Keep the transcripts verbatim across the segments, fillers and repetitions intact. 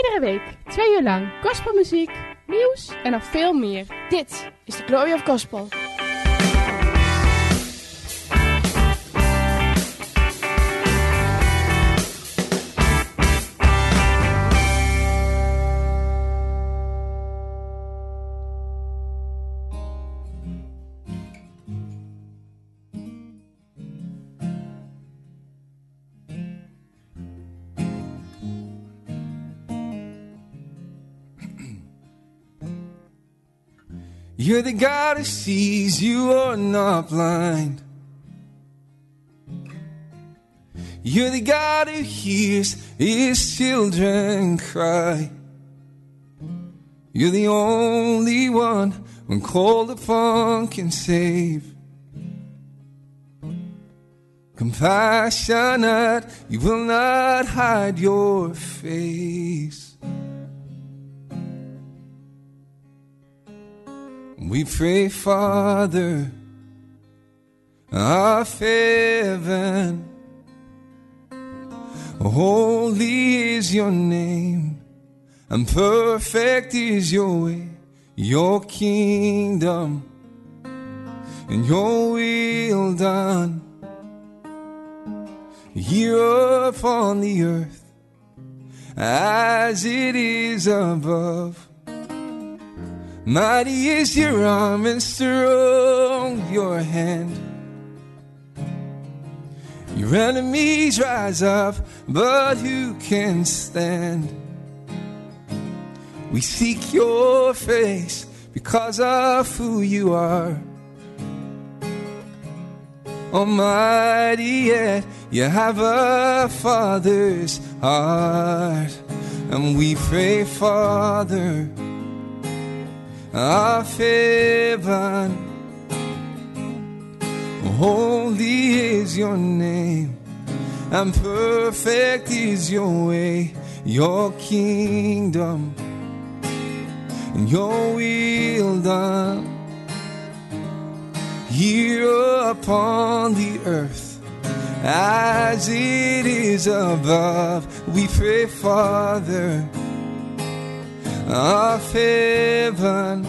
Iedere week, twee uur lang, gospelmuziek, nieuws en nog veel meer. Dit is de Glory of Gospel. You're the God who sees, you are not blind. You're the God who hears his children cry. You're the only one when called upon can save. Compassionate, you will not hide your face. We pray, Father of heaven, holy is your name, and perfect is your way, your kingdom, and your will done, here upon the earth, as it is above. Mighty is your arm and strong your hand. Your enemies rise up, but who can stand? We seek your face because of who you are. Almighty, yet you have a father's heart. And we pray, Father of heaven, holy is your name, and perfect is your way, your kingdom, and your will done, here upon the earth, as it is above. We pray, Father of heaven,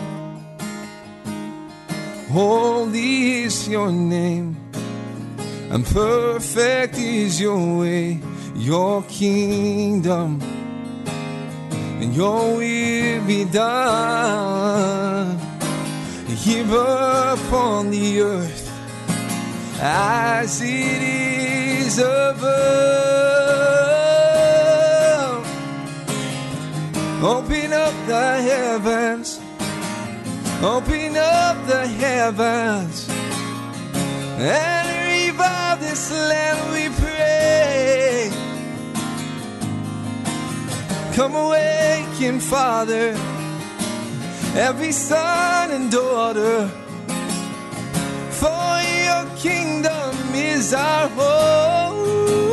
holy is your name, and perfect is your way, your kingdom, and your will be done, here upon the earth, as it is above. Open up the heavens, open up the heavens, and revive this land, we pray. Come awaken, Father, every son and daughter, for your kingdom is our home.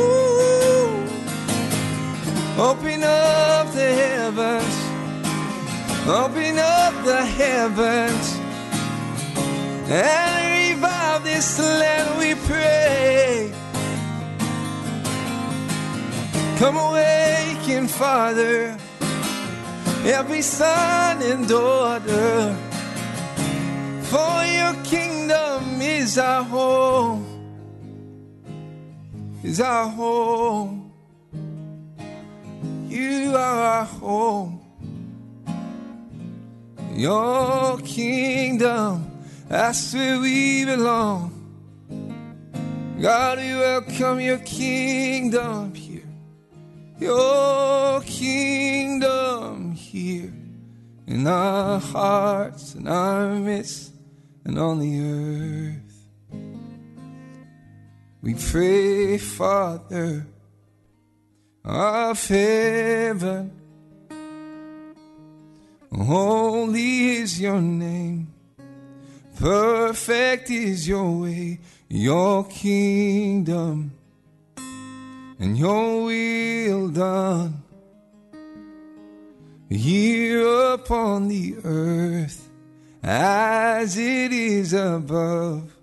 Open up the heavens, open up the heavens, and revive this land, we pray. Come awaken, Father, every son and daughter, for your kingdom is our home, is our home. You are our home, your kingdom, that's where we belong. God, we welcome your kingdom here, your kingdom here, in our hearts and our midst and on the earth. We pray, Father of heaven, holy is your name, perfect is your way, your kingdom, and your will done, here upon the earth, as it is above.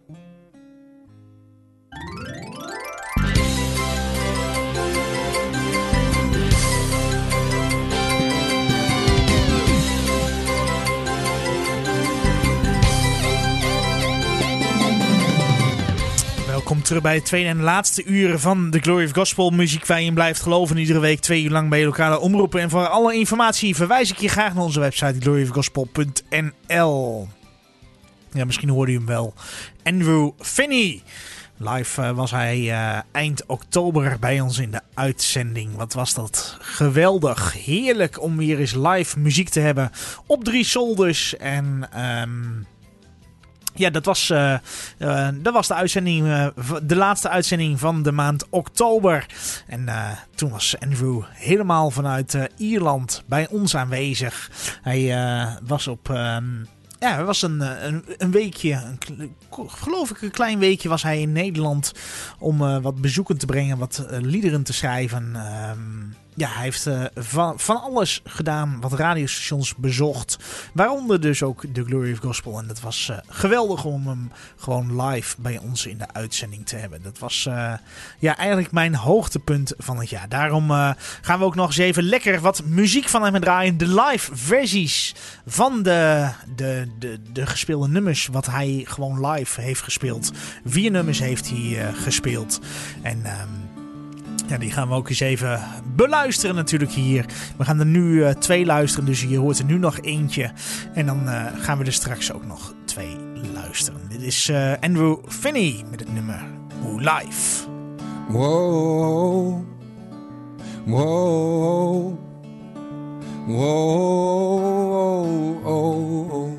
Welkom terug bij het tweede en laatste uur van The Glory of Gospel. Muziek waar je in blijft geloven. Iedere week twee uur lang bij je lokale omroepen. En voor alle informatie verwijs ik je graag naar onze website glory of gospel punt n l. Ja, misschien hoorde u hem wel. Andrew Finney. Live uh, was hij uh, eind oktober bij ons in de uitzending. Wat was dat geweldig. Heerlijk om weer eens live muziek te hebben. Op drie zolders. En um, ja, dat was, uh, uh, dat was de uitzending. Uh, de laatste uitzending van de maand oktober. En uh, toen was Andrew helemaal vanuit uh, Ierland bij ons aanwezig. Hij uh, was op... Um, Ja, het was een, een, een weekje, een, geloof ik een klein weekje was hij in Nederland om uh, wat bezoeken te brengen, wat uh, liederen te schrijven. Um, ja, hij heeft uh, van, van alles gedaan wat radiostations bezocht, waaronder dus ook The Glory of Gospel. En dat was uh, geweldig om hem gewoon live bij ons in de uitzending te hebben. Dat was uh, ja, eigenlijk mijn hoogtepunt van het jaar. Daarom uh, gaan we ook nog eens even lekker wat muziek van hem draaien. De live versies van de, de, de, de gespeelde nummers wat hij gewoon live heeft gespeeld. Vier nummers heeft hij uh, gespeeld. En um, ja, die gaan we ook eens even beluisteren natuurlijk hier. We gaan er nu uh, twee luisteren, dus je hoort er nu nog eentje. En dan uh, gaan we er straks ook nog twee luisteren. Dit is uh, Andrew Finney met het nummer Who Life. Whoa, whoa, whoa, whoa.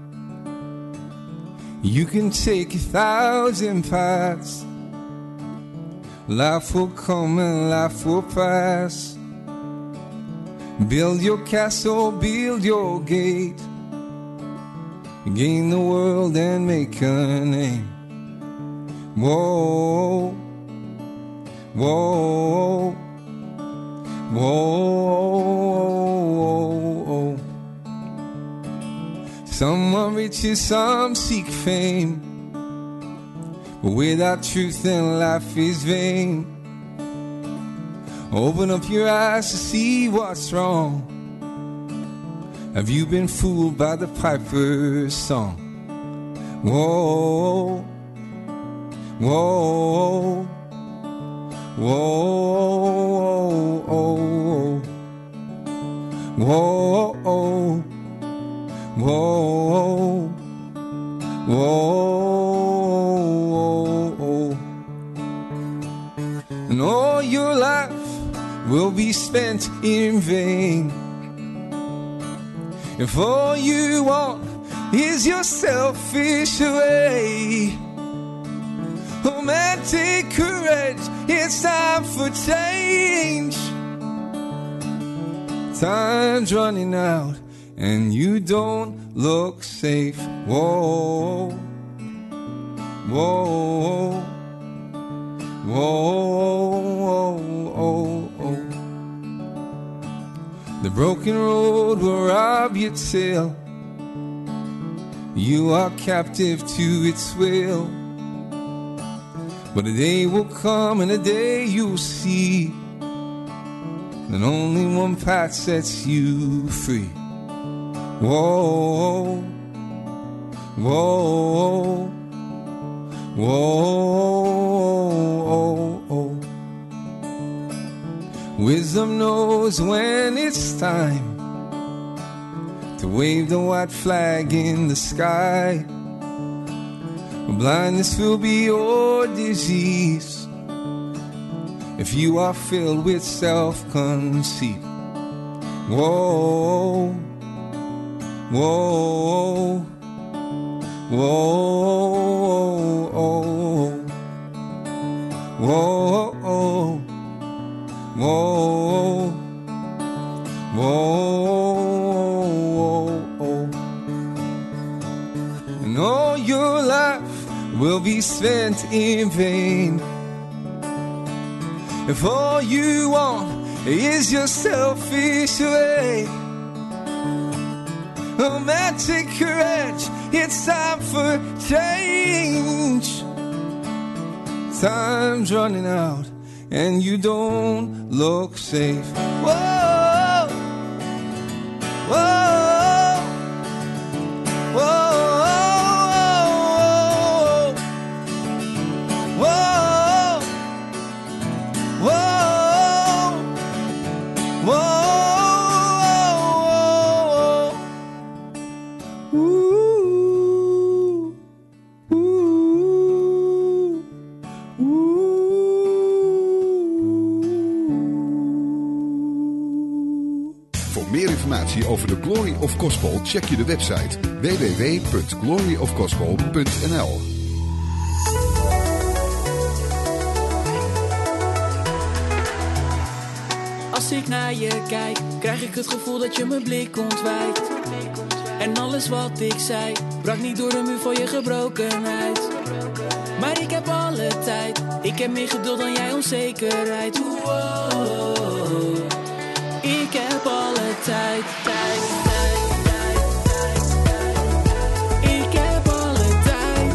You can take a thousand paths. Life will come and life will pass. Build your castle, build your gate. Gain the world and make a name. Whoa, whoa, whoa. Some are riches, some seek fame. But without truth then life is vain. Open up your eyes to see what's wrong. Have you been fooled by the piper's song? Whoa, whoa, whoa, whoa, whoa, whoa, whoa. And all your life will be spent in vain if all you want is your selfish way. Oh man, take courage, it's time for change. Time's running out and you don't look safe. Whoa, whoa, whoa, whoa, whoa. The broken road will rob your tail. You are captive to its will. But a day will come and a day you'll see that only one path sets you free. Whoa, whoa, whoa. Wisdom knows when it's time to wave the white flag in the sky. Blindness will be your disease if you are filled with self-conceit. Whoa, whoa, whoa, whoa, whoa, whoa, whoa. And all your life will be spent in vain if all you want is your selfish way. Oh man, take courage, it's time for change. Time's running out and you don't look safe. Whoa, whoa, whoa, whoa. informatie over de Glory of Gospel check je de website w w w punt glory of gospel punt n l. Als ik naar je kijk, krijg ik het gevoel dat je mijn blik ontwijkt. En alles wat ik zei, brak niet door de muur van je gebrokenheid. Maar ik heb alle tijd, ik heb meer geduld dan jij onzekerheid. Wow. Ik heb alle tijd, tijd, tijd, tijd, tijd, tijd. Ik heb alle tijd.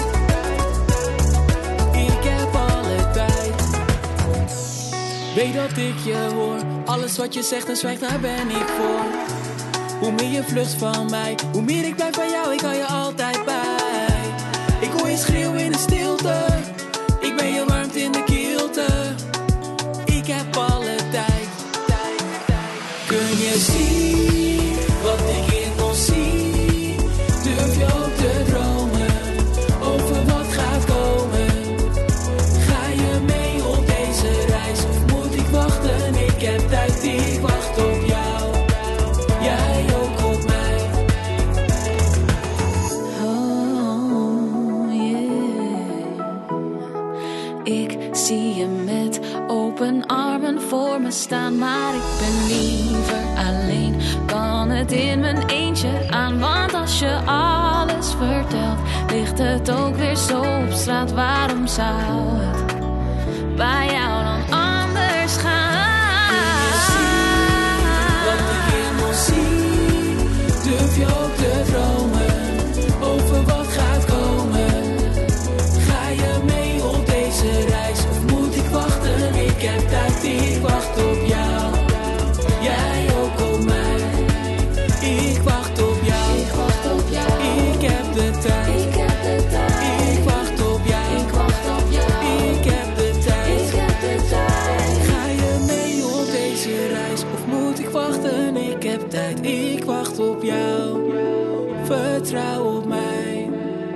Ik heb alle tijd. Weet dat ik je hoor, alles wat je zegt en zwijgt, daar ben ik voor. Hoe meer je vlucht van mij, hoe meer ik blijf van jou, ik hou je altijd bij. Ik hoor je schreeuwen in de stilte, ik ben je warmte in de kilte. Ik heb alle tijd, tijd, tijd. Kun je zien wat ik in ons zie? Durf je ook te dromen over wat gaat komen? Ga je mee op deze reis of moet ik wachten? Ik heb tijd, ik wacht op jou. Jij ook op mij. Oh yeah. Ik zie je met open armen voor me staan, maar ik ben liever alleen. Kan het in mijn eentje aan, want als je alles vertelt, ligt het ook weer zo op straat. Waarom zou het bij jou dan anders gaan? Durf je ook te dromen over wat gaat komen? Ga je mee op deze reis of moet ik wachten? Ik heb tijd, ik wacht op jou. Jij ook op mij. Ik wacht op jou. Ik wacht op jou. Ik heb de tijd. Ik heb de tijd. Ik wacht op jou. Ik wacht op jou. Ik heb de tijd. Ik heb de tijd. Ga je mee op deze reis of moet ik wachten? Ik heb tijd. Ik wacht op jou. Vertrouw op mij.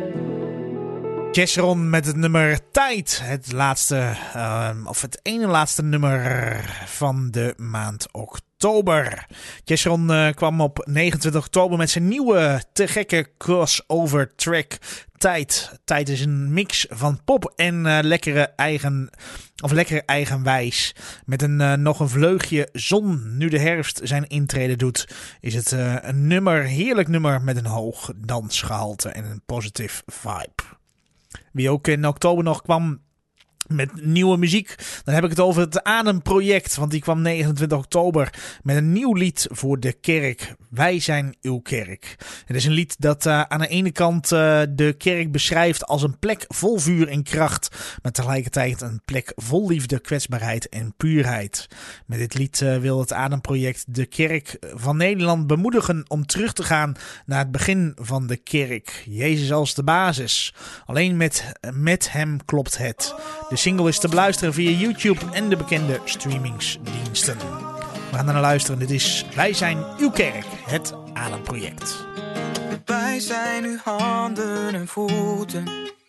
Jesseron met het nummer Tijd. Het laatste, uh, of het ene laatste nummer van de maand oktober. Jesseron uh, kwam op negenentwintig oktober met zijn nieuwe te gekke crossover track Tijd. Tijd is een mix van pop en uh, lekkere eigen, of lekkere eigenwijs. Met een uh, nog een vleugje zon. Nu de herfst zijn intrede doet, is het uh, een nummer, heerlijk nummer met een hoog dansgehalte en een positive vibe. Wie ook in oktober nog kwam met nieuwe muziek, dan heb ik het over het Ademproject. Want die kwam negenentwintig oktober met een nieuw lied voor de kerk. Wij zijn uw kerk. Het is een lied dat uh, aan de ene kant uh, de kerk beschrijft als een plek vol vuur en kracht, maar tegelijkertijd een plek vol liefde, kwetsbaarheid en puurheid. Met dit lied uh, wil het Ademproject de kerk van Nederland bemoedigen om terug te gaan naar het begin van de kerk. Jezus als de basis. Alleen met, met hem klopt het. De single is te beluisteren via YouTube en de bekende streamingsdiensten. We gaan er naar luisteren. Dit is Wij zijn uw kerk, het Ademproject. Wij zijn uw handen en voeten,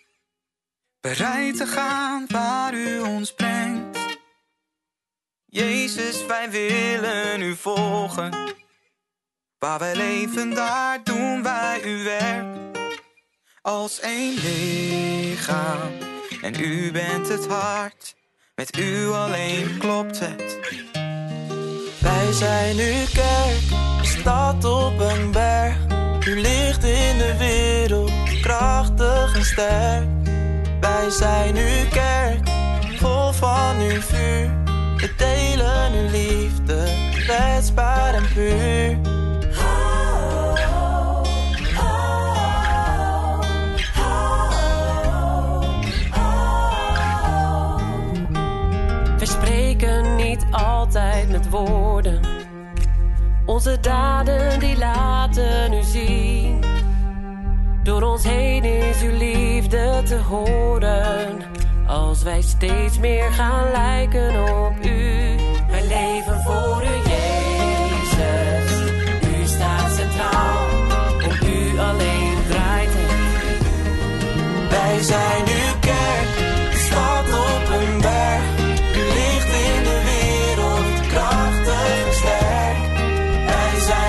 bereid te gaan waar u ons brengt. Jezus, wij willen u volgen. Waar wij leven, daar doen wij uw werk. Als één lichaam. En u bent het hart, met u alleen klopt het. Wij zijn uw kerk, een stad op een berg. U ligt in de wereld, krachtig en sterk. Wij zijn uw kerk, vol van uw vuur. We delen uw liefde, kwetsbaar en puur. We spreken niet altijd met woorden. Onze daden die laten u zien. Door ons heen is uw liefde te horen. Als wij steeds meer gaan lijken op u. Wij leven voor u, Jezus. U staat centraal. Om u alleen draait het. Wij zijn uw kerk, een stad op een berg. U ligt in de wereld, krachtig en sterk. Wij zijn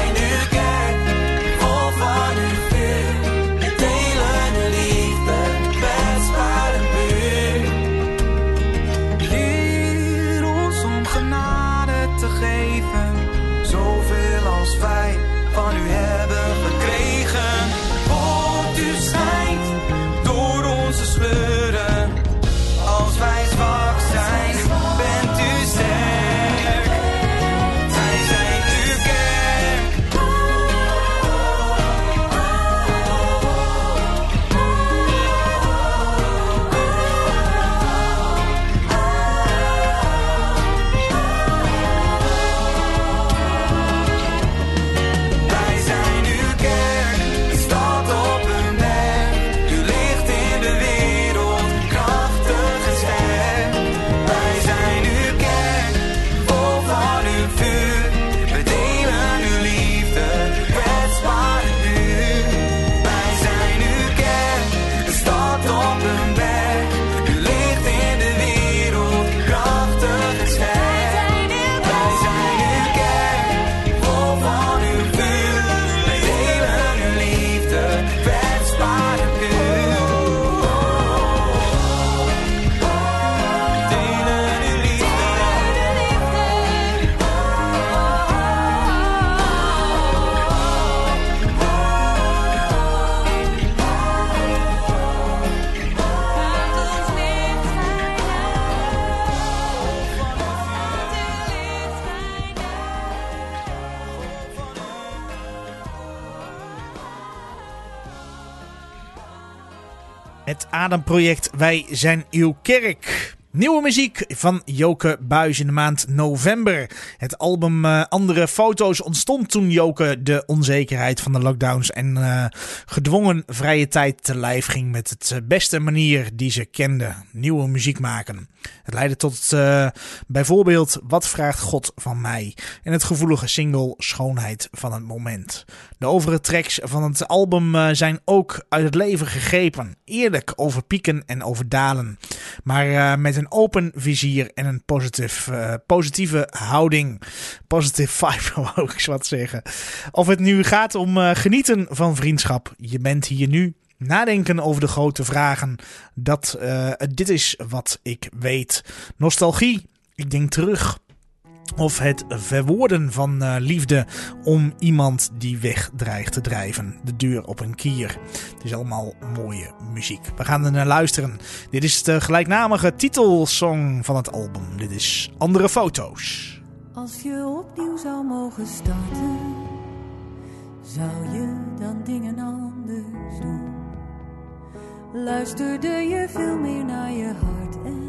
het Ademproject Wij Zijn Uw Kerk. Nieuwe muziek van Joke Buijs in de maand november. Het album uh, Andere Foto's ontstond toen Joke de onzekerheid van de lockdowns en uh, gedwongen vrije tijd te lijf ging met het uh, beste manier die ze kende. Nieuwe muziek maken. Het leidde tot uh, bijvoorbeeld Wat vraagt God van mij? En het gevoelige single Schoonheid van het moment. De overige tracks van het album uh, zijn ook uit het leven gegrepen. Eerlijk over pieken en over dalen. Maar uh, met een open vizier en een positief, uh, positieve houding. Positive vibe, wou ik eens wat zeggen. Of het nu gaat om uh, genieten van vriendschap. Je bent hier nu. Nadenken over de grote vragen. Dat, uh, dit is wat ik weet. Nostalgie. Ik denk terug. Of het verwoorden van uh, liefde om iemand die weg dreigt te drijven. De deur op een kier. Het is allemaal mooie muziek. We gaan er naar luisteren. Dit is de gelijknamige titelsong van het album. Dit is Andere Foto's. Als je opnieuw zou mogen starten, zou je dan dingen anders doen? Luisterde je veel meer naar je hart en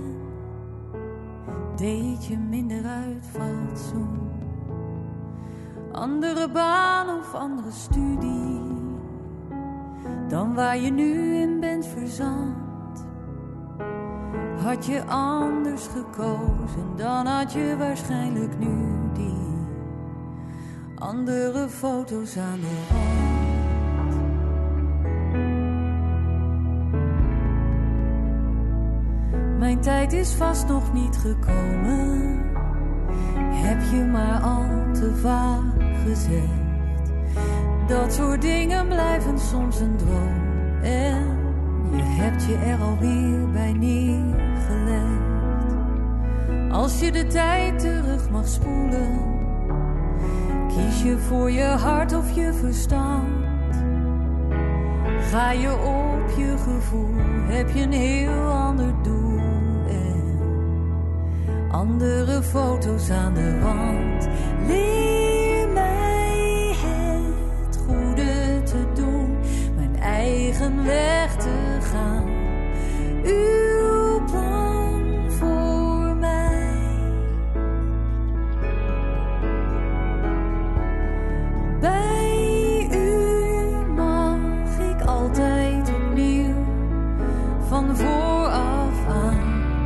deed je minder uit fatsoen? Andere baan of andere studie dan waar je nu in bent verzand. Had je anders gekozen, dan had je waarschijnlijk nu die andere foto's aan de wand. Mijn tijd is vast nog niet gekomen, heb je maar al te vaak gezegd. Dat soort dingen blijven soms een droom en je hebt je er alweer bij neergelegd. Als je de tijd terug mag spoelen, kies je voor je hart of je verstand. Ga je op je gevoel, heb je een heel ander doel. Andere foto's aan de wand. Leer mij het goede te doen, mijn eigen weg te gaan. Uw plan voor mij. Bij u mag ik altijd opnieuw van vooraf aan.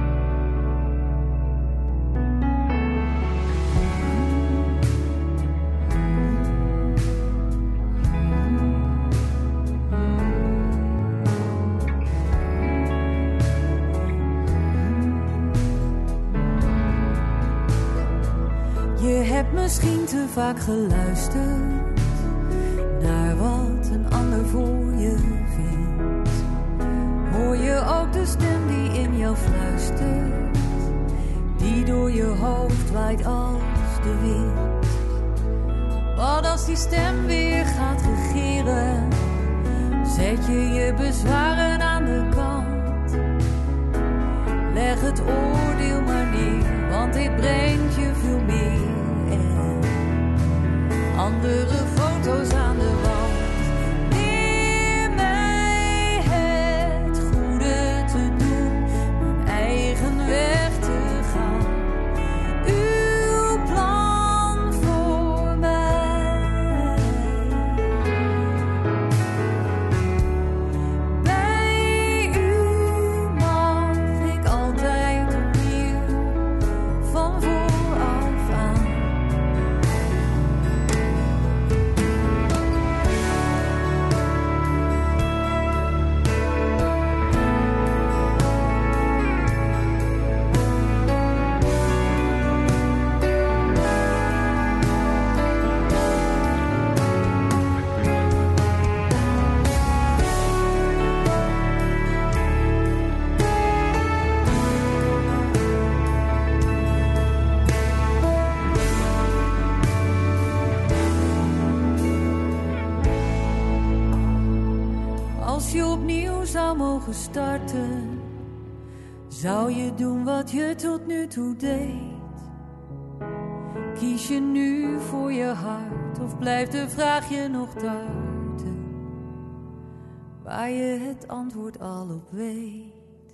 Misschien te vaak geluisterd naar wat een ander voor je vindt. Hoor je ook de stem die in jou fluistert, die door je hoofd waait als de wind. Wat als die stem weer gaat regeren, zet je je bezwaren aan de kant. Leg het oordeel maar neer, want dit brengt je veel meer. Andere foto's aan de wand. Leer mij het goede te doen, mijn eigen weg te gaan. Uw plan voor mij. Bij u mag ik altijd opnieuw van vooraf aan. Mogen starten, zou je doen wat je tot nu toe deed? Kies je nu voor je hart of blijft de vraag je nog tarten? waar je het antwoord al op weet.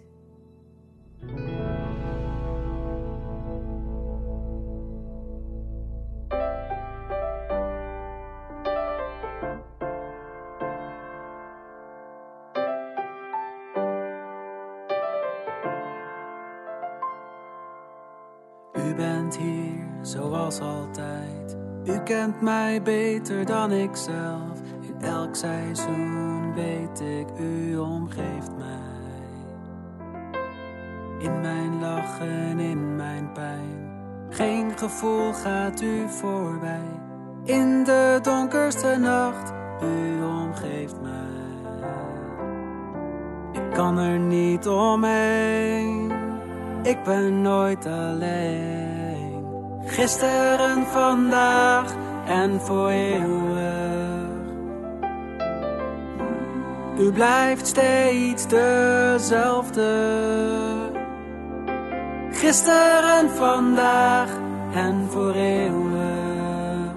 U bent hier, zoals altijd. U kent mij beter dan ik zelf. In elk seizoen weet ik, u omgeeft mij. In mijn lachen, in mijn pijn. Geen gevoel gaat u voorbij. In de donkerste nacht, u omgeeft mij. Ik kan er niet omheen. Ik ben nooit alleen. Gisteren, vandaag en voor eeuwig. U blijft steeds dezelfde. Gisteren, vandaag en voor eeuwig.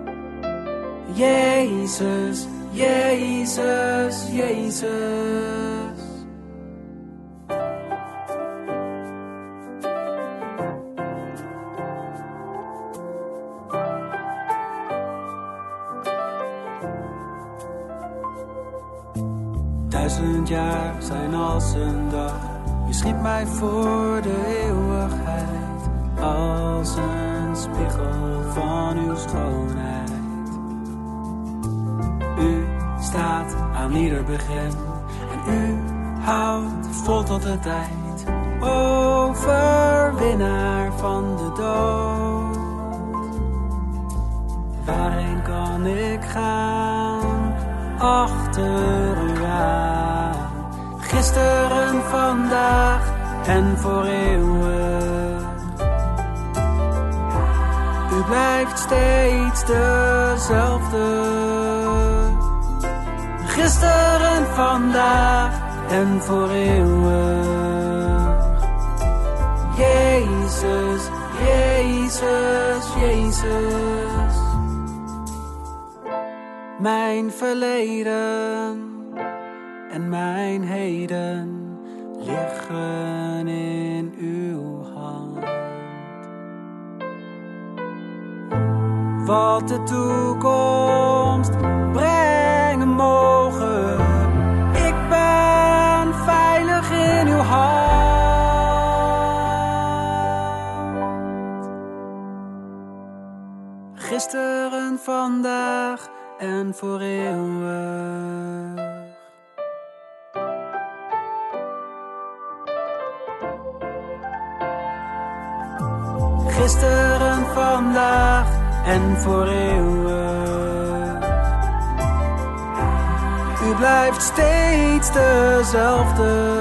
Jezus, Jezus, Jezus. Duizend jaar zijn als een dag. U schiep mij voor de eeuwigheid. Als een spiegel van uw schoonheid. U staat aan ieder begin. En u houdt vol tot de tijd. Overwinnaar van de dood. Waarheen kan ik gaan? Achter u aan. Gisteren, vandaag en voor eeuwig. U blijft steeds dezelfde. Gisteren, vandaag en voor eeuwig. Jezus, Jezus, Jezus. Mijn verleden en mijn heden liggen in uw hand. Wat de toekomst brengen mogen, ik ben veilig in uw hand. Gisteren, vandaag en voor eeuwig. Gisteren, vandaag en voor eeuwig. U blijft steeds dezelfde.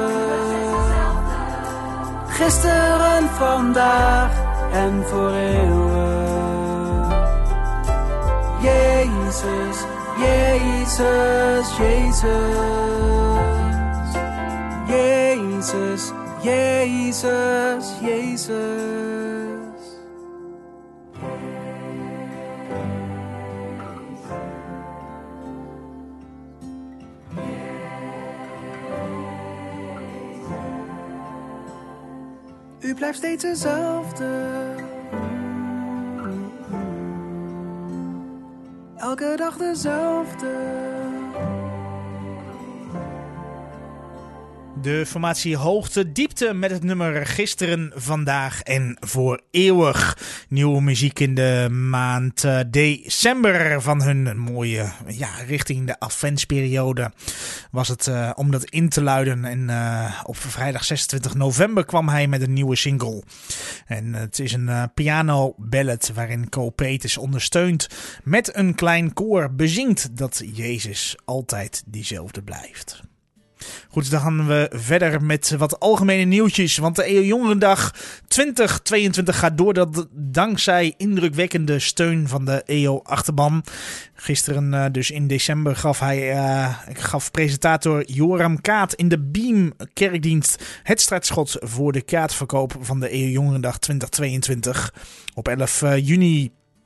Gisteren, vandaag en voor eeuwig. Jezus, Jezus, Jezus. Jezus, Jezus, Jezus. U blijft steeds dezelfde. Elke dag dezelfde. De formatie Hoogte Diepte met het nummer Gisteren, Vandaag en Voor Eeuwig. Nieuwe muziek in de maand uh, december van hun mooie, ja, richting de adventsperiode was het uh, om dat in te luiden. En uh, op vrijdag zesentwintig november kwam hij met een nieuwe single. En het is een uh, piano ballad waarin Co Peters ondersteunt met een klein koor bezingt dat Jezus altijd diezelfde blijft. Goed, dan gaan we verder met wat algemene nieuwtjes. Want de E O Jongerendag twintig tweeëntwintig gaat door dat dankzij indrukwekkende steun van de E O-achterban. Gisteren, uh, dus in december, gaf hij uh, gaf presentator Joram Kaat in de Beam kerkdienst het startschot voor de kaartverkoop van de E O Jongerendag twintig tweeëntwintig. Op elf juni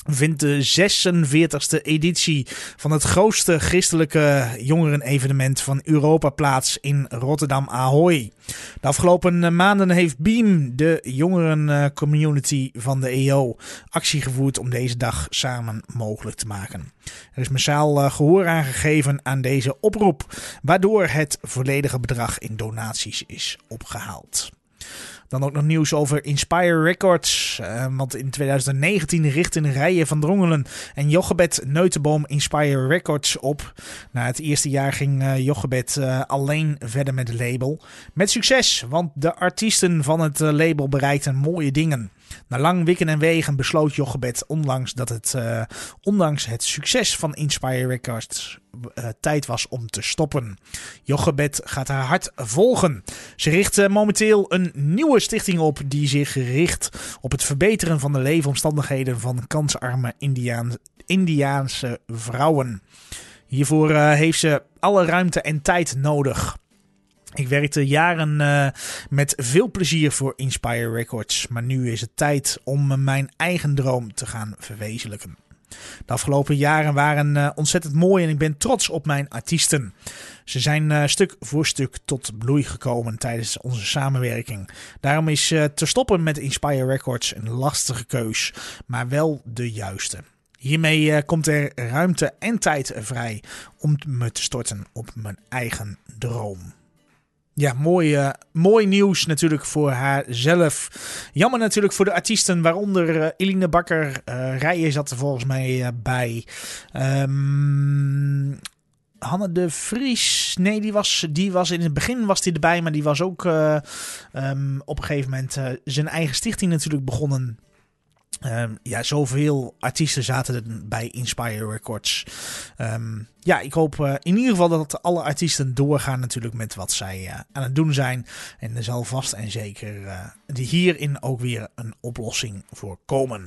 vindt de zesenveertigste editie van het grootste christelijke jongerenevenement van Europa plaats in Rotterdam Ahoy. De afgelopen maanden heeft Beam, de jongerencommunity van de E O, actie gevoerd om deze dag samen mogelijk te maken. Er is massaal gehoor aangegeven aan deze oproep, waardoor het volledige bedrag in donaties is opgehaald. Dan ook nog nieuws over Inspire Records. Uh, want in twintig negentien richtten Rijen van Drongelen en Jochebed Neutenboom Inspire Records op. Na het eerste jaar ging uh, Jochebed uh, alleen verder met het label. Met succes, want de artiesten van het uh, label bereikten mooie dingen. Na lang wikken en wegen besloot Jochebed onlangs dat het, uh, ondanks het succes van Inspire Records uh, tijd was om te stoppen. Jochebed gaat haar hart volgen. Ze richt uh, momenteel een nieuwe stichting op die zich richt op het verbeteren van de leefomstandigheden van kansarme Indiaan, Indiaanse vrouwen. Hiervoor uh, heeft ze alle ruimte en tijd nodig. Ik werkte jaren uh, met veel plezier voor Inspire Records, maar nu is het tijd om mijn eigen droom te gaan verwezenlijken. De afgelopen jaren waren uh, ontzettend mooi en ik ben trots op mijn artiesten. Ze zijn uh, stuk voor stuk tot bloei gekomen tijdens onze samenwerking. Daarom is uh, te stoppen met Inspire Records een lastige keus, maar wel de juiste. Hiermee uh, komt er ruimte en tijd vrij om me te storten op mijn eigen droom. Ja, mooi, uh, mooi nieuws natuurlijk voor haarzelf. Jammer natuurlijk voor de artiesten, waaronder uh, Eline Bakker. Uh, Rijen zat er volgens mij uh, bij. Um, Hanne de Vries, nee, die was, die was in het begin was die erbij, maar die was ook uh, um, op een gegeven moment uh, zijn eigen stichting natuurlijk begonnen. Um, ja, zoveel artiesten zaten er bij Inspire Records. Um, ja, ik hoop uh, in ieder geval dat alle artiesten doorgaan natuurlijk met wat zij uh, aan het doen zijn. En er zal vast en zeker uh, hierin ook weer een oplossing voor komen.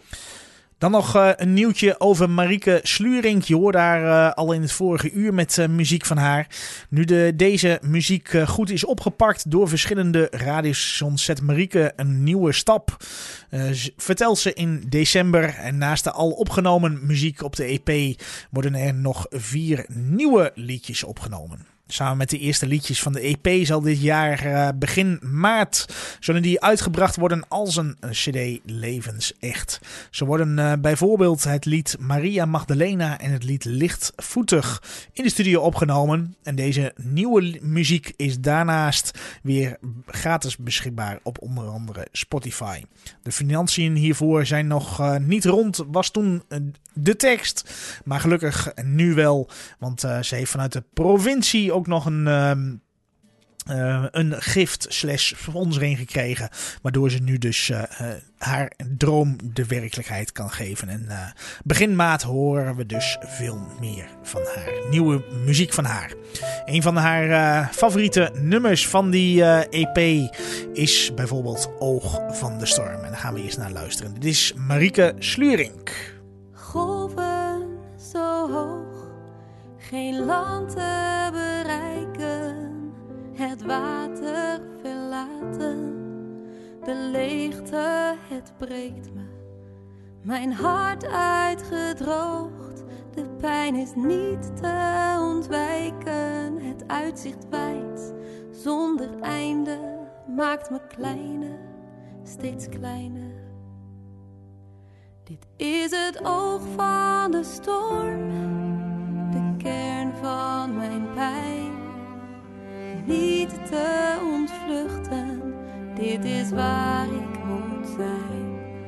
Dan nog uh, een nieuwtje over Marieke Slurink. Je hoorde haar uh, al in het vorige uur met uh, muziek van haar. Nu de, deze muziek uh, goed is opgepakt door verschillende radiostations, zet Marieke een nieuwe stap. Uh, vertelt ze in december. En naast de al opgenomen muziek op de E P worden er nog vier nieuwe liedjes opgenomen. Samen met de eerste liedjes van de E P zal dit jaar uh, begin maart zullen die uitgebracht worden als een cd levensecht. Zo worden uh, bijvoorbeeld het lied Maria Magdalena en het lied Lichtvoetig in de studio opgenomen. En deze nieuwe muziek is daarnaast weer gratis beschikbaar op onder andere Spotify. De financiën hiervoor zijn nog uh, niet rond, was toen uh, de tekst. Maar gelukkig nu wel, want uh, ze heeft vanuit de provincie ook nog een, um, uh, een gift slash sponsoring gekregen. Waardoor ze nu dus uh, uh, haar droom de werkelijkheid kan geven. En uh, begin maart horen we dus veel meer van haar. Nieuwe muziek van haar. Een van haar uh, favoriete nummers van die uh, E P is bijvoorbeeld Oog van de Storm. En daar gaan we eerst naar luisteren. Dit is Marieke Slurink. Golven zo hoog, geen land te bereiken, het water verlaten, de leegte, het breekt me, mijn hart uitgedroogd, de pijn is niet te ontwijken, het uitzicht wijd, zonder einde, maakt me kleiner, steeds kleiner. Dit is het oog van de storm, de kern van mijn pijn. Niet te ontvluchten, dit is waar ik moet zijn.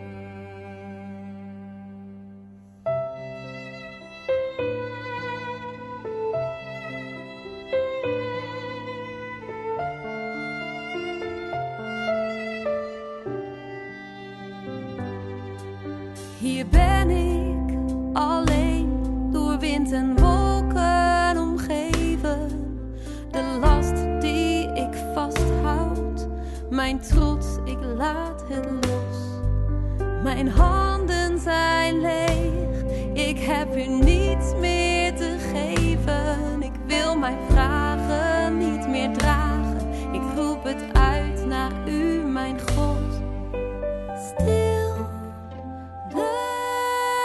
Hier ben ik, alleen, door wind en wolken omgeven. De last die ik vasthoud, mijn trots, ik laat het los. Mijn handen zijn leeg, ik heb u niets meer te geven. Ik wil mijn vragen niet meer dragen, ik roep het uit naar u, mijn God. Stil. De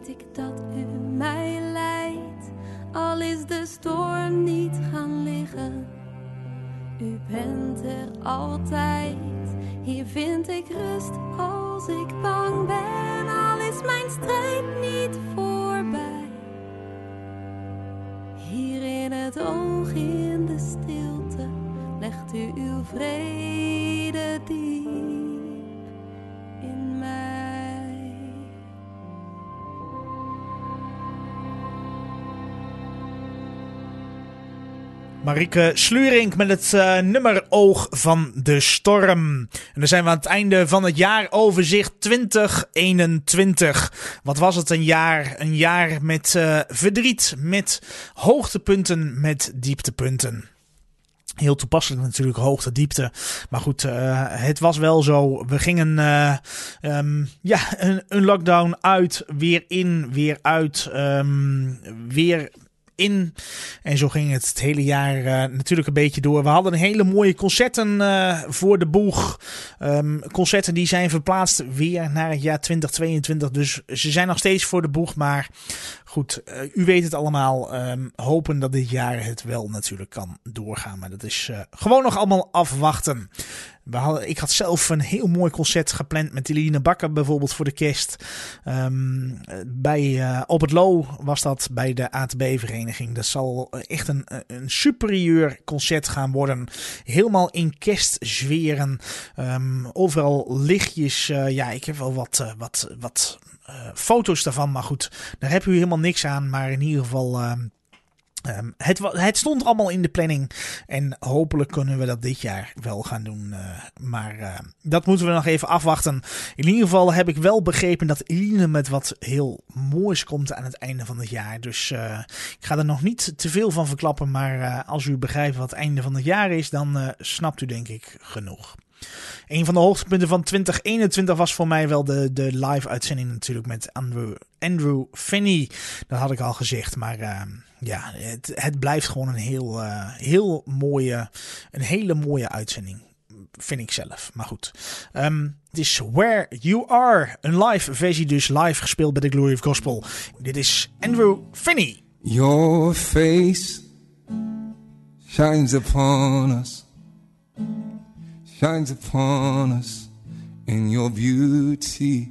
weet ik dat u mij leidt, al is de storm niet gaan liggen. U bent er altijd, hier vind ik rust als ik bang ben, al is mijn strijd niet voorbij. Hier in het oog in de stilte legt u uw vrede diep in mij. Marieke Slurink met het uh, nummer Oog van de Storm. En dan zijn we aan het einde van het jaaroverzicht twintig eenentwintig. Wat was het een jaar? Een jaar met uh, verdriet, met hoogtepunten, met dieptepunten. Heel toepasselijk natuurlijk, hoogte, diepte. Maar goed, uh, het was wel zo. We gingen uh, um, ja, een, een lockdown uit, weer in, weer uit, um, weer in. En zo ging het het hele jaar uh, natuurlijk een beetje door. We hadden hele mooie concerten uh, voor de boeg. Um, concerten die zijn verplaatst weer naar het jaar twintig tweeëntwintig. Dus ze zijn nog steeds voor de boeg. Maar goed, uh, u weet het allemaal. Um, hopen dat dit jaar het wel natuurlijk kan doorgaan. Maar dat is uh, gewoon nog allemaal afwachten. We hadden, ik had zelf een heel mooi concert gepland met Eline Bakker bijvoorbeeld voor de kerst. Um, bij, uh, op het Loo was dat bij de A T B-vereniging. Dat zal echt een, een superieur concert gaan worden. Helemaal in kerstsferen. Um, overal lichtjes. Uh, ja, ik heb wel wat, uh, wat, wat uh, foto's daarvan. Maar goed, daar heb u helemaal niks aan. Maar in ieder geval... Uh, Um, het, het stond allemaal in de planning en hopelijk kunnen we dat dit jaar wel gaan doen. Uh, maar uh, dat moeten we nog even afwachten. In ieder geval heb ik wel begrepen dat Eline met wat heel moois komt aan het einde van het jaar. Dus uh, ik ga er nog niet te veel van verklappen. Maar uh, als u begrijpt wat het einde van het jaar is, dan uh, snapt u denk ik genoeg. Een van de hoogtepunten van twintig eenentwintig was voor mij wel de, de live uitzending natuurlijk met Andrew, Andrew Finney. Dat had ik al gezegd, maar uh, ja, het, het blijft gewoon een heel, uh, heel mooie, een hele mooie uitzending. Vind ik zelf, maar goed. Um, het is Where You Are, een live versie dus, live gespeeld bij de Glory of Gospel. Dit is Andrew Finney. Your face shines upon us. Shines upon us in your beauty.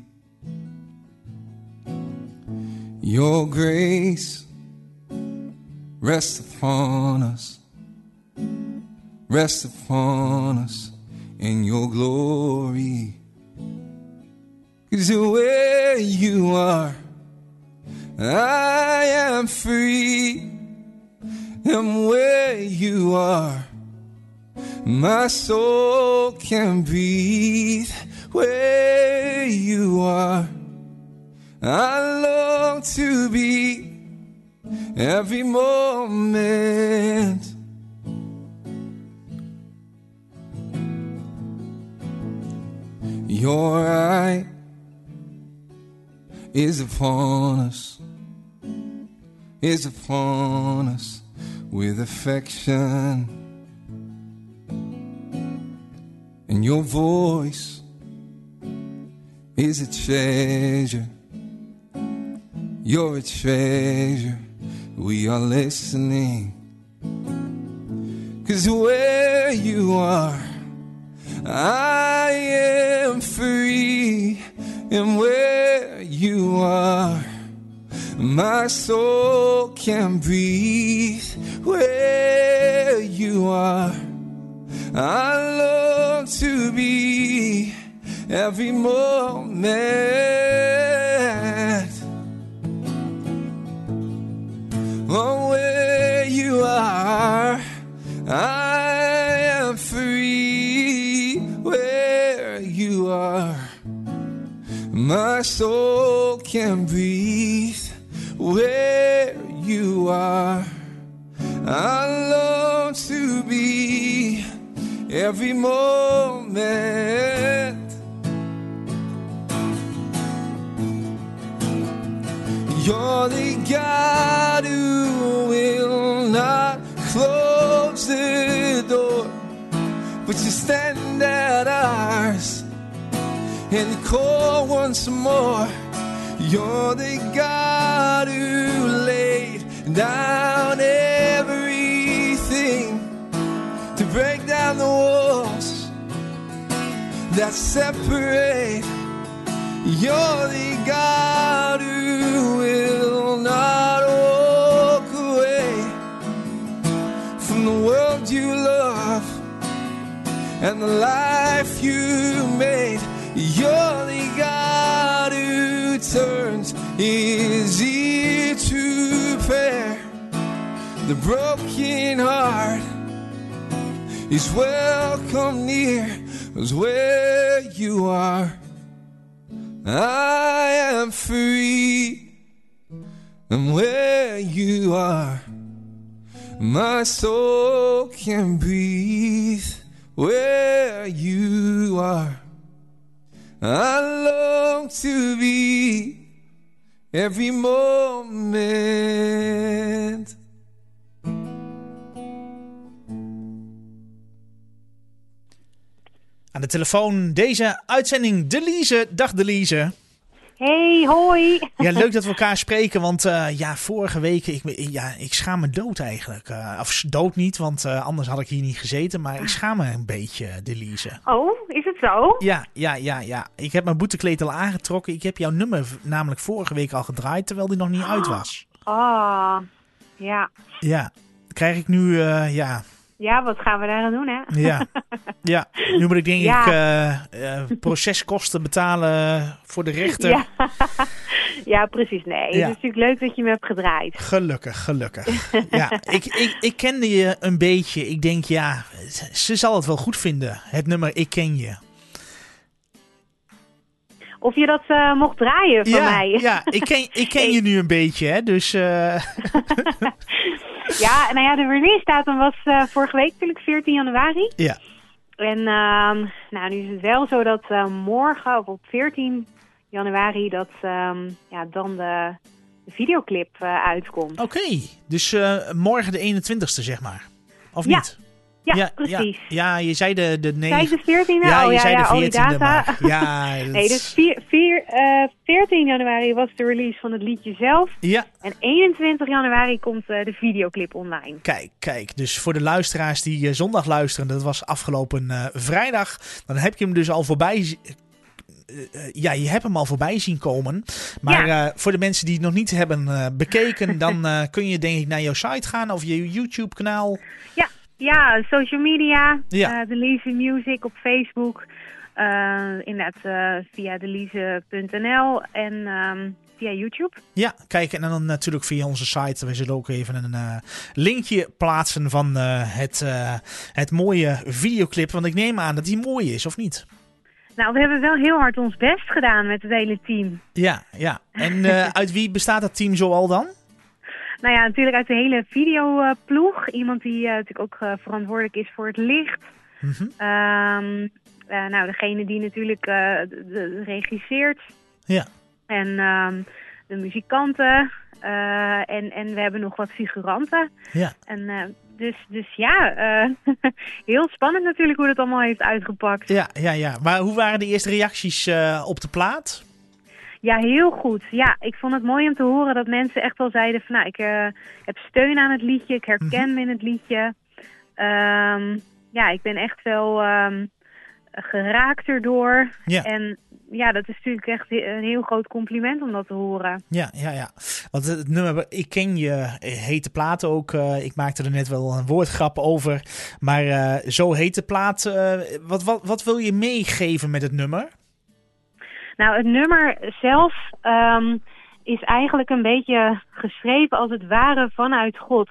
Your grace rests upon us. Rest upon us in your glory. 'Cause where you are, I am free. And where you are, my soul can breathe. Where you are, I long to be every moment. Your eye is upon us, is upon us with affection. And your voice is a treasure. You're a treasure. We are listening. 'Cause where you are, I am free. And where you are, my soul can breathe. Where you are, I long to be every moment. Oh, where you are, I am free. Where you are, my soul can breathe. Where you are, I long to be every moment. You're the God who will not close the door, but you stand at ours and you call once more. You're the God who laid down everything to break down the walls that separate. You're the God who will not walk away from the world you love and the life you made. You're the God who turns his ear to prayer. The broken heart is welcome near, 'cause where you are, I am free. And where you are, my soul can breathe. Where you are, I long to be every moment. Aan de telefoon deze uitzending Delise. Dag Delise. Hey, hoi. Ja, leuk dat we elkaar spreken, want uh, ja, vorige week, ik, ja, ik schaam me dood eigenlijk. Uh, of dood niet, want uh, anders had ik hier niet gezeten, maar ik schaam me een beetje, Delise. Oh, is het zo? Ja, ja, ja, ja. Ik heb mijn boetekleed al aangetrokken. Ik heb jouw nummer namelijk vorige week al gedraaid, terwijl die nog niet uit was. Oh, ja. Ja, krijg ik nu, uh, ja... Ja, wat gaan we daar aan doen, hè? Ja, ja. Nu moet ik denk ja. ik uh, uh, proceskosten betalen voor de rechter. Ja, ja precies. Nee, ja. Het is natuurlijk leuk dat je me hebt gedraaid. Gelukkig, gelukkig. Ja, ik, ik, ik kende je een beetje. Ik denk, ja, ze zal het wel goed vinden. Het nummer Ik Ken Je. Of je dat uh, mocht draaien van ja, mij. Ja, ik ken, ik ken je nu een beetje, hè. Dus... Uh... Ja, nou ja, de release datum was uh, vorige week natuurlijk veertien januari. Ja. En uh, nou, nu is het wel zo dat uh, morgen, of op veertien januari, dat um, ja, dan de, de videoclip uh, uitkomt. Oké, okay. Dus uh, morgen de eenentwintigste, zeg maar. Of ja. niet? Ja, ja, precies. Ja, ja, je zei de... de nee. Zei de veertiende? Ja, oh, je ja, zei ja, de veertiende, maar... Ja, dat... Nee, dus vier, vier, uh, veertien januari was de release van het liedje zelf. Ja. En eenentwintig januari komt uh, de videoclip online. Kijk, kijk. Dus voor de luisteraars die uh, zondag luisteren, dat was afgelopen uh, vrijdag, dan heb je hem dus al voorbij... Uh, uh, ja, je hebt hem al voorbij zien komen. Maar ja. uh, voor de mensen die het nog niet hebben uh, bekeken, dan uh, kun je denk ik naar jouw site gaan of je YouTube-kanaal. Ja. Ja, social media, ja. uh, Delise Music op Facebook, uh, inderdaad uh, via delise punt n l en um, via YouTube. Ja, kijk, en dan natuurlijk via onze site. We zullen ook even een uh, linkje plaatsen van uh, het, uh, het mooie videoclip, want ik neem aan dat die mooi is, of niet? Nou, we hebben wel heel hard ons best gedaan met het hele team. Ja, ja. En uh, uit wie bestaat dat team zoal dan? Nou ja, natuurlijk uit de hele videoploeg. Iemand die uh, natuurlijk ook uh, verantwoordelijk is voor het licht. Mm-hmm. Um, uh, nou, degene die natuurlijk uh, de, de regisseert. Ja. En um, de muzikanten. Uh, en, en we hebben nog wat figuranten. Ja. En, uh, dus, dus ja, uh, heel spannend natuurlijk hoe het allemaal heeft uitgepakt. Ja, ja, ja. Maar hoe waren de eerste reacties uh, op de plaat? Ja, heel goed. Ja, ik vond het mooi om te horen dat mensen echt wel zeiden van, nou, ik uh, heb steun aan het liedje, ik herken mm-hmm. me in het liedje. Um, ja, ik ben echt wel um, geraakt erdoor. Ja. En ja, dat is natuurlijk echt een heel groot compliment om dat te horen. Ja, ja, ja. Want het nummer Ik Ken Je heet de plaat ook. Uh, ik maakte er net wel een woordgrap over. Maar uh, zo heet de plaat. Uh, wat, wat, wat wil je meegeven met het nummer? Nou, het nummer zelf um, is eigenlijk een beetje geschreven als het ware vanuit God.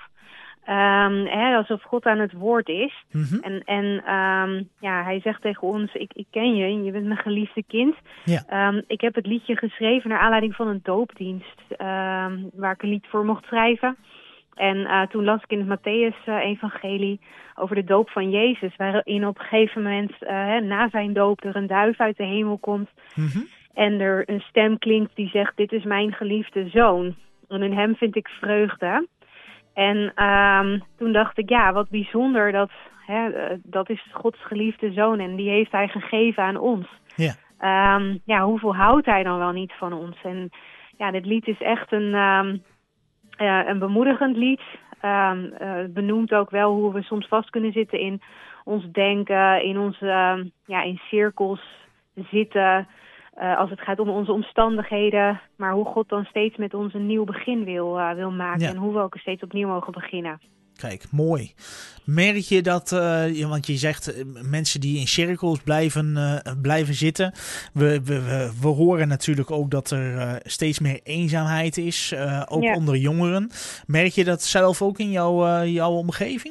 Um, hè, alsof God aan het woord is. Mm-hmm. En, en um, ja, hij zegt tegen ons, ik, ik ken je en je bent mijn geliefde kind. Ja. Um, ik heb het liedje geschreven naar aanleiding van een doopdienst, um, waar ik een lied voor mocht schrijven. En uh, toen las ik in het Mattheüs-evangelie uh, over de doop van Jezus, waarin op een gegeven moment uh, hè, na zijn doop er een duif uit de hemel komt. Mm-hmm. En er een stem klinkt die zegt, dit is mijn geliefde zoon. En in hem vind ik vreugde. En um, toen dacht ik, ja, wat bijzonder, dat, hè, uh, dat is Gods geliefde zoon en die heeft hij gegeven aan ons. Ja. Um, ja, hoeveel houdt hij dan wel niet van ons? En ja, dit lied is echt een, um, uh, een bemoedigend lied. Um, uh, het benoemt ook wel hoe we soms vast kunnen zitten in ons denken, in onze uh, ja, in cirkels zitten. Uh, als het gaat om onze omstandigheden, maar hoe God dan steeds met ons een nieuw begin wil, uh, wil maken. Ja. En hoe we ook steeds opnieuw mogen beginnen. Kijk, mooi. Merk je dat, uh, want je zegt uh, mensen die in cirkels blijven, uh, blijven zitten. We, we, we, we horen natuurlijk ook dat er uh, steeds meer eenzaamheid is, uh, ook ja. onder jongeren. Merk je dat zelf ook in jouw, uh, jouw omgeving?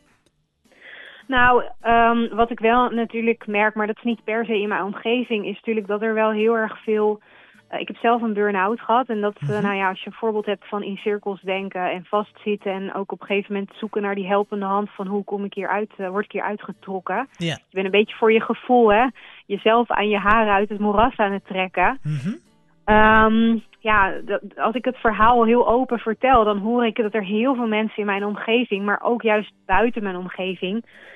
Nou, um, wat ik wel natuurlijk merk, maar dat is niet per se in mijn omgeving, is natuurlijk dat er wel heel erg veel... Uh, ik heb zelf een burn-out gehad en dat, uh, mm-hmm. nou ja, als je een voorbeeld hebt van in cirkels denken en vastzitten en ook op een gegeven moment zoeken naar die helpende hand van hoe kom ik hier uit, uh, word ik hier uitgetrokken. Yeah. Je bent een beetje voor je gevoel, hè, jezelf aan je haren uit het moeras aan het trekken. Mm-hmm. Um, ja, dat, als ik het verhaal heel open vertel, dan hoor ik dat er heel veel mensen in mijn omgeving, maar ook juist buiten mijn omgeving,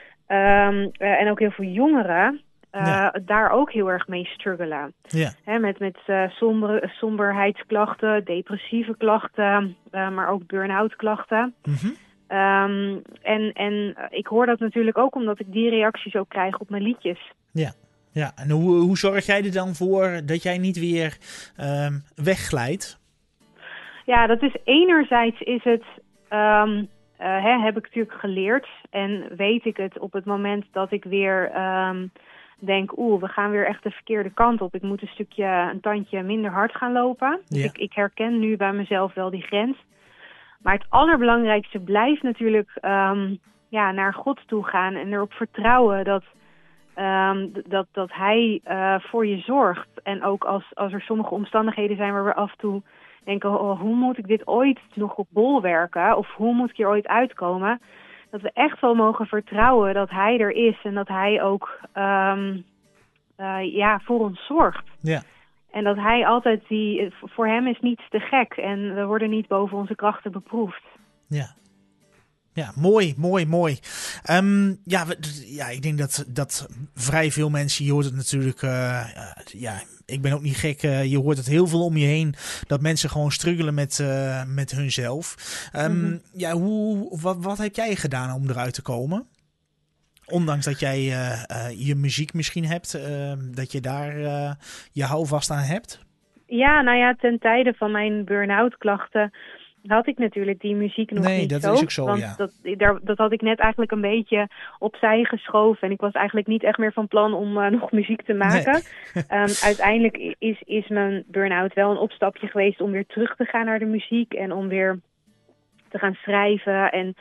um, uh, en ook heel veel jongeren, Uh, ja. daar ook heel erg mee struggelen. Ja. He, met met uh, somber, somberheidsklachten, depressieve klachten, uh, maar ook burn-out klachten. Mm-hmm. Um, en, en ik hoor dat natuurlijk ook omdat ik die reacties ook krijg op mijn liedjes. Ja, ja. En hoe, hoe zorg jij er dan voor dat jij niet weer um, wegglijdt? Ja, dat is enerzijds is het... Um, uh, he, heb ik natuurlijk geleerd en weet ik het op het moment dat ik weer... Um, denk, oeh, we gaan weer echt de verkeerde kant op. Ik moet een stukje, een tandje minder hard gaan lopen. Ja. Ik, ik herken nu bij mezelf wel die grens. Maar het allerbelangrijkste blijft natuurlijk um, ja, naar God toe gaan en erop vertrouwen dat, um, dat, dat Hij uh, voor je zorgt. En ook als, als er sommige omstandigheden zijn waar we af en toe denken, oh, hoe moet ik dit ooit nog op bolwerken? Of hoe moet ik hier ooit uitkomen? Dat we echt wel mogen vertrouwen dat Hij er is en dat Hij ook um, uh, ja, voor ons zorgt. Ja. En dat Hij altijd, die, voor Hem is niets te gek en we worden niet boven onze krachten beproefd. Ja. Ja, mooi, mooi, mooi. Um, ja, ja, ik denk dat, dat vrij veel mensen, je hoort het natuurlijk, uh, uh, ja, ik ben ook niet gek, uh, je hoort het heel veel om je heen, dat mensen gewoon struggelen met, uh, met hunzelf. Um, mm-hmm. Ja, hoe, wat, wat heb jij gedaan om eruit te komen? Ondanks dat jij uh, uh, je muziek misschien hebt, uh, dat je daar uh, je houvast aan hebt? Ja, nou ja, ten tijde van mijn burn-out klachten had ik natuurlijk die muziek nog nee, niet dat zo. Is ook zo, want ja. dat, daar, dat had ik net eigenlijk een beetje opzij geschoven. En ik was eigenlijk niet echt meer van plan om uh, nog muziek te maken. Nee. um, uiteindelijk is, is mijn burn-out wel een opstapje geweest om weer terug te gaan naar de muziek. En om weer te gaan schrijven en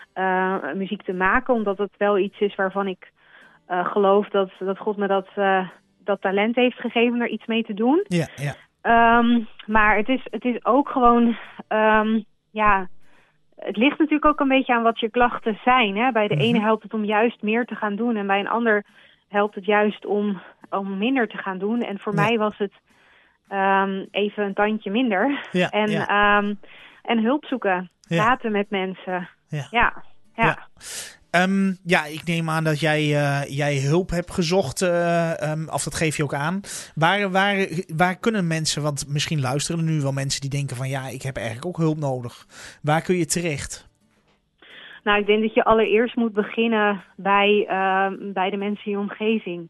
uh, muziek te maken. Omdat het wel iets is waarvan ik uh, geloof dat, dat God me dat, uh, dat talent heeft gegeven om er iets mee te doen. Ja, ja. Um, maar het is, het is ook gewoon, um, ja, het ligt natuurlijk ook een beetje aan wat je klachten zijn. Hè? Bij de mm-hmm. ene helpt het om juist meer te gaan doen en bij een ander helpt het juist om, om minder te gaan doen. En voor ja. mij was het um, even een tandje minder. Ja, en, ja. Um, en hulp zoeken, ja. praten met mensen. Ja, ja. ja. ja. Um, ja, ik neem aan dat jij, uh, jij hulp hebt gezocht, uh, um, of dat geef je ook aan. Waar, waar, waar kunnen mensen, want misschien luisteren er nu wel mensen die denken van ja, ik heb eigenlijk ook hulp nodig. Waar kun je terecht? Nou, ik denk dat je allereerst moet beginnen bij, uh, bij de mensen in je omgeving.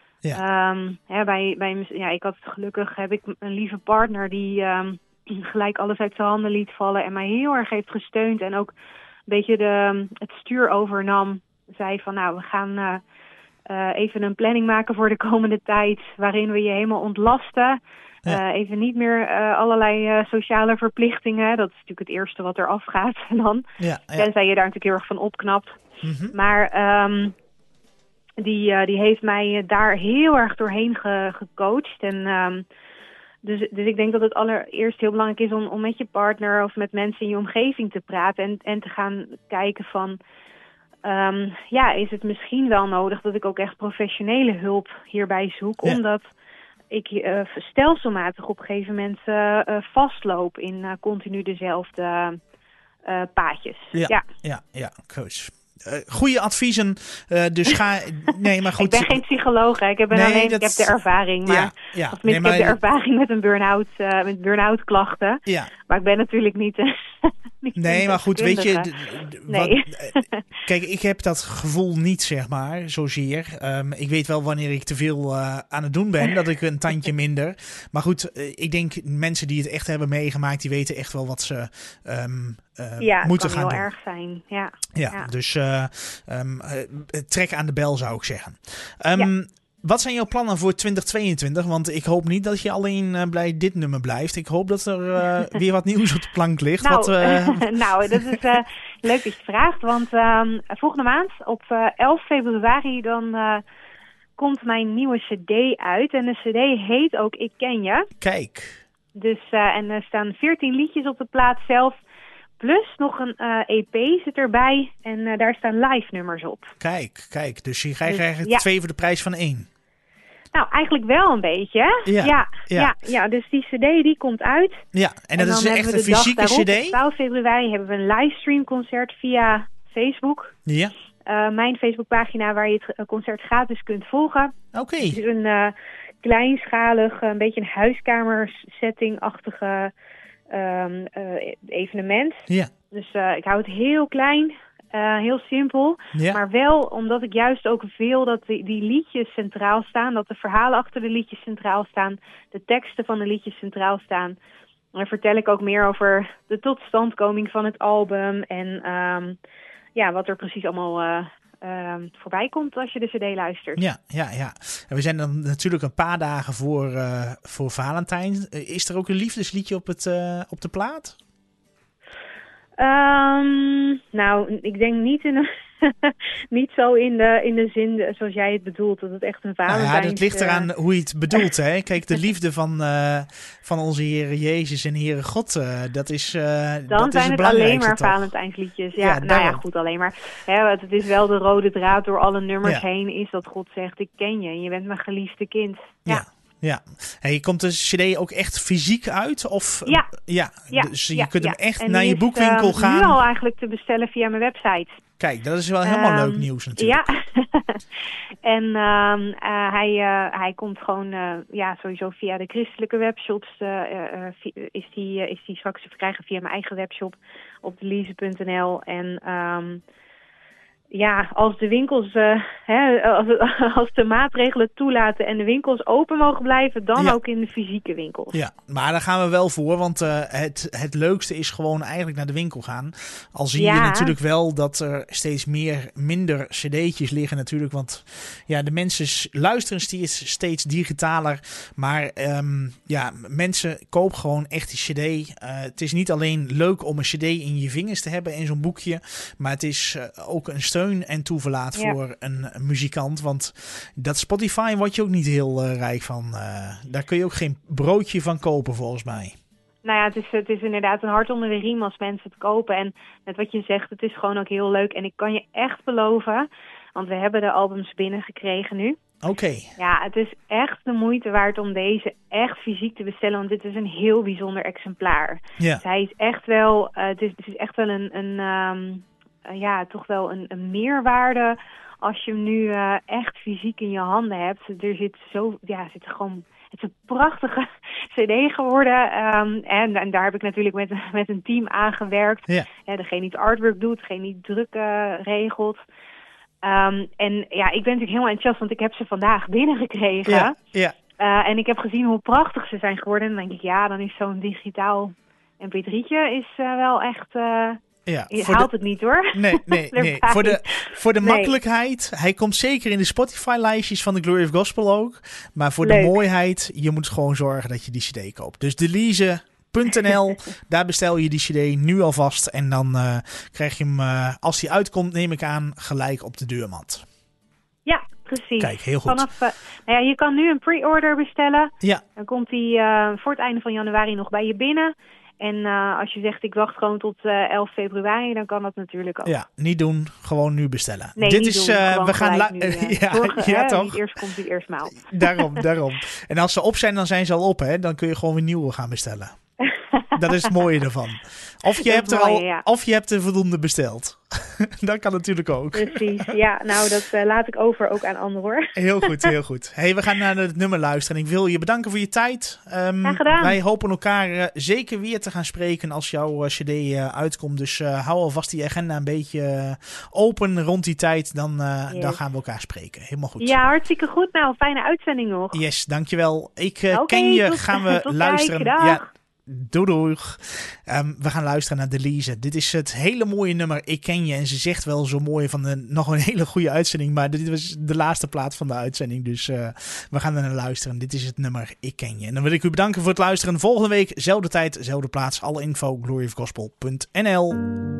Ja. Um, hè, bij, bij, ja, ik had gelukkig, heb ik een lieve partner die um, gelijk alles uit zijn handen liet vallen en mij heel erg heeft gesteund en ook een beetje de, het stuur overnam. Zei van nou, we gaan uh, uh, even een planning maken voor de komende tijd. Waarin we je helemaal ontlasten. Ja. Uh, even niet meer uh, allerlei uh, sociale verplichtingen. Dat is natuurlijk het eerste wat er afgaat. En dan, ja, ja. Tenzij je daar natuurlijk heel erg van opknapt. Mm-hmm. Maar um, die, uh, die heeft mij daar heel erg doorheen ge- gecoacht. En um, Dus, dus ik denk dat het allereerst heel belangrijk is om, om met je partner of met mensen in je omgeving te praten. En, en te gaan kijken van, um, ja, is het misschien wel nodig dat ik ook echt professionele hulp hierbij zoek. Ja. Omdat ik uh, stelselmatig op een gegeven moment uh, uh, vastloop in uh, continu dezelfde uh, paadjes. Ja, ja, ja, ja, coach. uh, goede adviezen. Uh, dus ga... Nee, maar goed. Ik ben geen psycholoog. Hè. Ik heb, nee, alleen, ik heb de ervaring. Maar, ja, ja. Of nee, maar, ik heb de ervaring met een burn-out, uh, met burn-out klachten. Ja. Maar ik ben natuurlijk niet... Uh, niet nee, maar goed, weet je... D- d- nee. Wat, uh, kijk, ik heb dat gevoel niet, zeg maar, zozeer. Um, ik weet wel wanneer ik te veel uh, aan het doen ben, dat ik een tandje minder. Maar goed, uh, ik denk mensen die het echt hebben meegemaakt, die weten echt wel wat ze um, uh, ja, moeten gaan doen. Ja, het kan heel erg zijn. Ja, ja, ja. dus uh, um, uh, trek aan de bel, zou ik zeggen. Um, ja. Wat zijn jouw plannen voor twintig tweeëntwintig? Want ik hoop niet dat je alleen uh, bij dit nummer blijft. Ik hoop dat er uh, weer wat nieuws op de plank ligt. Nou, wat, uh... nou dat is uh, leuk dat je het vraagt. Want uh, volgende maand op uh, elf februari dan uh, komt mijn nieuwe cd uit. En de cd heet ook Ik Ken Je. Kijk. Dus, uh, en er staan veertien liedjes op de plaat zelf. Plus nog een uh, E P zit erbij. En uh, daar staan live nummers op. Kijk, kijk. Dus je krijgt dus, eigenlijk ja. twee voor de prijs van één. Nou, eigenlijk wel een beetje. Ja, ja, ja. ja, ja. Dus die cd die komt uit. Ja, en dat en is echt een fysieke cd? Op twaalf februari hebben we een livestreamconcert via Facebook. Ja. Uh, mijn Facebookpagina waar je het concert gratis kunt volgen. Oké. Okay. Het is een uh, kleinschalig, een beetje een huiskamersetting-achtige um, uh, evenement. Ja. Dus uh, ik hou het heel klein. Uh, heel simpel, ja. Maar wel omdat ik juist ook wil dat die, die liedjes centraal staan. Dat de verhalen achter de liedjes centraal staan. De teksten van de liedjes centraal staan. Dan vertel ik ook meer over de totstandkoming van het album. En um, ja, wat er precies allemaal uh, uh, voorbij komt als je de cd luistert. Ja, ja, ja. En we zijn dan natuurlijk een paar dagen voor, uh, voor Valentijn. Is er ook een liefdesliedje op, het, uh, op de plaat? Um, nou, ik denk niet, in de, niet zo in de, in de zin zoals jij het bedoelt, dat het echt een Valentijns... Nou ja, dat ligt eraan hoe je het bedoelt, hè. Kijk, de liefde van, uh, van onze Heere Jezus en Heere God, uh, dat is uh, Dan dat zijn is het, het alleen maar toch? Valentijnsliedjes. Ja, ja nou ja, goed, alleen maar. Hè, het is wel de rode draad door alle nummers ja. heen, is dat God zegt, ik ken je en je bent mijn geliefde kind. Ja. ja. Ja, hey, komt de cd ook echt fysiek uit? Of, ja. ja. ja. Dus je ja. kunt hem ja. echt en naar je is, boekwinkel uh, gaan. nu al eigenlijk te bestellen via mijn website. Kijk, dat is wel helemaal um, leuk nieuws natuurlijk. Ja, en um, uh, hij, uh, hij komt gewoon uh, ja, sowieso via de christelijke webshops. Uh, uh, is, die, uh, is die straks te verkrijgen via mijn eigen webshop op delise punt n l. En... Um, Ja, als de winkels, uh, hè, als, als de maatregelen toelaten en de winkels open mogen blijven, dan ja. ook in de fysieke winkels. Ja, maar daar gaan we wel voor, want uh, het, het leukste is gewoon eigenlijk naar de winkel gaan. Al zie ja. je natuurlijk wel dat er steeds meer, minder cd'tjes liggen natuurlijk, want ja, de mensen luisteren steeds, steeds digitaler, maar um, ja, mensen kopen gewoon echt die cd. Uh, het is niet alleen leuk om een cd in je vingers te hebben en zo'n boekje, maar het is uh, ook een steun en toeverlaat ja. voor een, een muzikant. Want dat Spotify word je ook niet heel uh, rijk van. Uh, daar kun je ook geen broodje van kopen volgens mij. Nou ja, het is, het is inderdaad een hart onder de riem als mensen het kopen. En net wat je zegt, het is gewoon ook heel leuk. En ik kan je echt beloven, want we hebben de albums binnengekregen nu. Oké. Okay. Ja, het is echt de moeite waard om deze echt fysiek te bestellen. Want dit is een heel bijzonder exemplaar. Ja. Dus hij is echt wel, uh, het, is, het is echt wel een... een um, Uh, ja, toch wel een, een meerwaarde als je hem nu uh, echt fysiek in je handen hebt. Er zit zo, ja, zit gewoon, het is een prachtige cd geworden. Um, en, en daar heb ik natuurlijk met, met een team aan gewerkt. Ja. Uh, degene die het artwork doet, degene die het druk uh, regelt. Um, en ja, ik ben natuurlijk helemaal enthousiast, want ik heb ze vandaag binnengekregen. Ja, ja. Uh, en ik heb gezien hoe prachtig ze zijn geworden. En dan denk ik, ja, dan is zo'n digitaal M P drie'tje is uh, wel echt... Uh, Ja, je haalt de... het niet hoor. Nee, nee, nee. voor de, voor de nee. makkelijkheid. Hij komt zeker in de Spotify-lijstjes van de Glory of Gospel ook. Maar voor Leuk. de mooiheid, je moet gewoon zorgen dat je die cd koopt. Dus delise punt n l, daar bestel je die cd nu alvast. En dan uh, krijg je hem, uh, als die uitkomt, neem ik aan, gelijk op de deurmat. Ja, precies. Kijk, heel goed. Vanaf, uh, nou ja, je kan nu een pre-order bestellen. Ja. Dan komt die uh, voor het einde van januari nog bij je binnen. En uh, als je zegt, ik wacht gewoon tot uh, elf februari, dan kan dat natuurlijk ook. Ja, niet doen. Gewoon nu bestellen. Nee, Dit niet is, doen. Uh, we gaan nu, uh, ja, zorgen, ja, hè? toch? Niet eerst komt die eerst maal. Daarom, daarom. En als ze op zijn, dan zijn ze al op, hè? Dan kun je gewoon weer nieuwe gaan bestellen. Dat is het mooie ervan. Of je, hebt, er mooi, al, ja. of je hebt er voldoende besteld. Dat kan natuurlijk ook. Precies, ja. Nou, dat uh, laat ik over ook aan anderen, hoor. Heel goed, heel goed. Hey, we gaan naar het nummer luisteren. Ik wil je bedanken voor je tijd. Um, Graag gedaan. Wij hopen elkaar uh, zeker weer te gaan spreken als jouw uh, cd uh, uitkomt. Dus uh, hou alvast die agenda een beetje uh, open rond die tijd. Dan, uh, yes. dan gaan we elkaar spreken. Helemaal goed. Ja, hartstikke goed. Nou, fijne uitzending nog. Yes, dankjewel. Ik uh, okay, ken je. Tot, gaan we tot luisteren. Kijk, ja. Doei doei. Um, we gaan luisteren naar Delise. Dit is het hele mooie nummer Ik Ken Je. En ze zegt wel zo mooi van de, nog een hele goede uitzending. Maar dit was de laatste plaat van de uitzending. Dus uh, we gaan er naar luisteren. Dit is het nummer Ik Ken Je. En dan wil ik u bedanken voor het luisteren. Volgende week, zelfde tijd, zelfde plaats. Alle info, glory of gospel punt n l.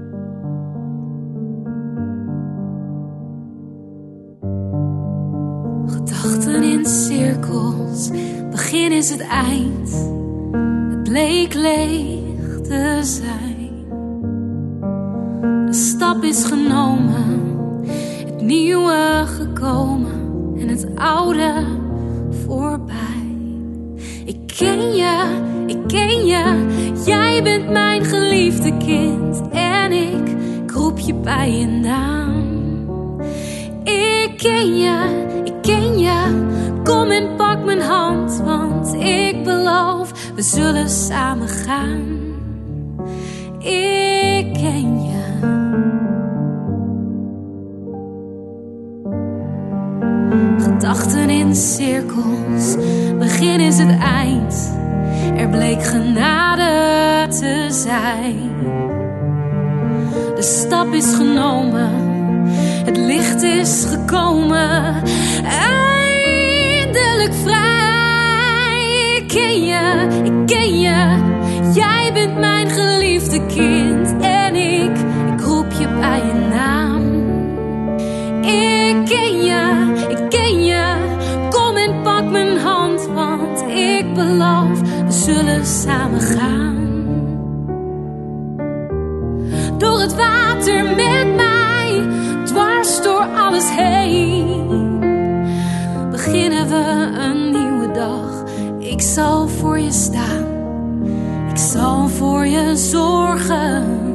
Gedachten in cirkels, begin is het eind. Het bleek leeg te zijn. De stap is genomen, het nieuwe gekomen en het oude voorbij. Ik ken je, ik ken je, jij bent mijn geliefde kind. En ik, ik roep je bij je naam. Ik ken je, ik ken je, kom en pak mijn hand, want ik beloof, we zullen samen gaan. Ik ken je. Gedachten in cirkels, begin is het eind. Er bleek genade te zijn. De stap is genomen, het licht is gekomen, eindelijk vrij. Ik ken je, ik ken je, jij bent mijn geliefde kind. En ik, ik roep je bij je naam. Ik ken je, ik ken je, kom en pak mijn hand, want ik beloof, we zullen samen gaan. Door het water met mij, dwars door alles heen, beginnen we een nieuwe dag. Ik zal voor je staan, ik zal voor je zorgen.